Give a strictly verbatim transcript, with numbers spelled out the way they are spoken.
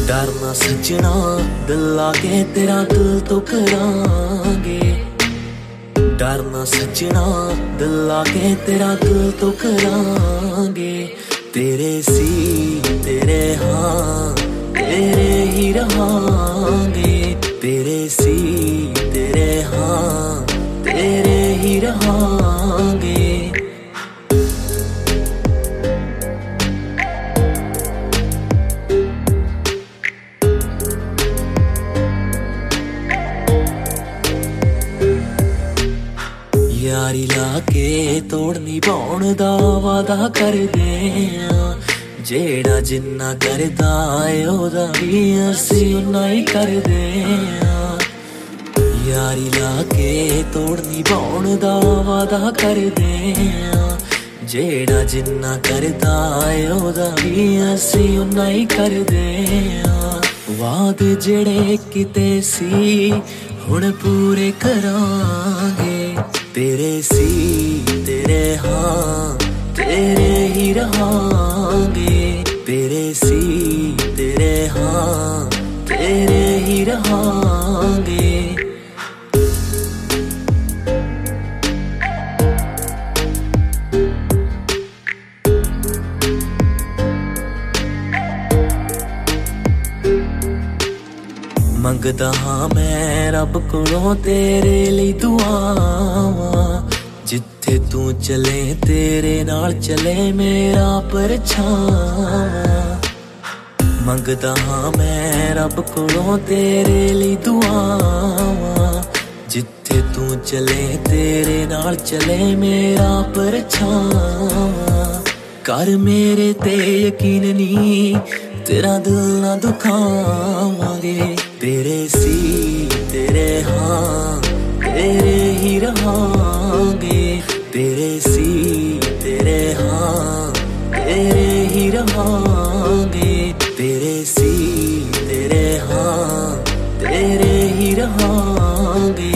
डरना सजना दिल लाके तेरा दिल तो करांगे। डरना सजना दिल लाके तेरा दिल तो करांगे। तेरे सी तेरे हाँ तेरे ही रहांगे। तेरे सी तेरे हाँ तेरे ही रहांगे। यारी लाके तोड़नी पाउण दा वादा करदे आ। जेड़ा जिन्ना करदा ऐ ओदा भी असीं उन्ना ही करदे आ। यारी लाके तोड़नी पाउण दा वादा करदे आ। जेड़ा जिन्ना करदा ऐ ओदा भी असीं उन्ना ही करदे आ। वाद जेड़े किते सी हुण पूरे करांगे। तेरे सी तेरे हाँ तेरे ही रहांगे। तेरे सी तेरे हाँ तेरे ही रहांगे। मंगदा हाँ मैं रब कोलों तेरे लिए दुआवां। जिथे तू चले तेरे नाल चले मेरा परछावां। मंगदा हाँ मैं रब कोलों तेरे लिए दुआवां। जिथे तू चले तेरे नाल चले मेरा परछावां। कर मेरे ते यकीन नी तेरा दिल ना दुखावांगे। तेरे सी तेरे हाँ तेरे ही रहांगे। तेरे सी तेरे हाँ तेरे ही रहांगे। तेरे सी तेरे हाँ तेरे ही रहांगे।